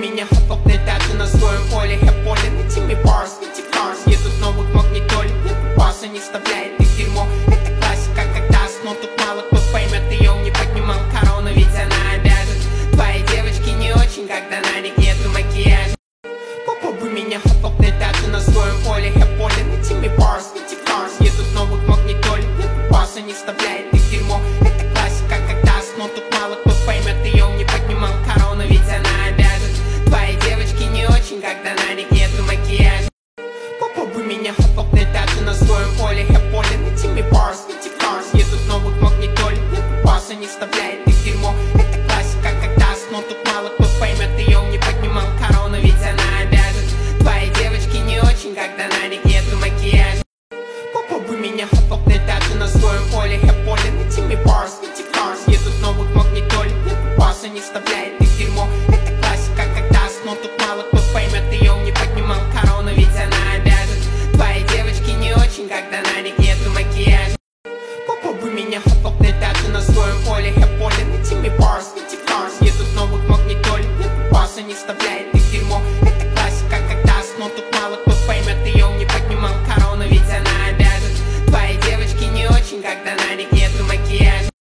меня хлопнет даже на своем поле. Я поле на теме барс, на тикарс. Едут новых магнитолей, нет паса не вставляет их дерьмо. Это классика, когда но тут мало кто поймет. Ее не поднимал корона, ведь она обяжет. Твои девочки не очень, когда на них нету макияжа. Попробуй меня хлопнет даже на своем поле. Я поле на теме барс, на тикарс. Едут новых магнитолей, нет паса не вставляет их дерьмо. Это классика, когда но тут мало кто поймет. Ее не поднимал корона, ведь она обяжет. Твои девочки не очень, когда на них нету макияжа. Попробуй меня хлопнет даже на своем поле. Я поле на теме барс, на тикарс. Едут новых магнитолей, нет паса не вставляет их дерьмо. Это классика, когда но тут мало кто поймет. Ее не поднимал корона, ведь она обяжет. Твои девочки не очень, когда на них нету макияжа. Попробуй меня хлопнет даже на своем поле. Я поле на теме барс, на тикарс. Едут новых магнитолей, нет паса не вставляет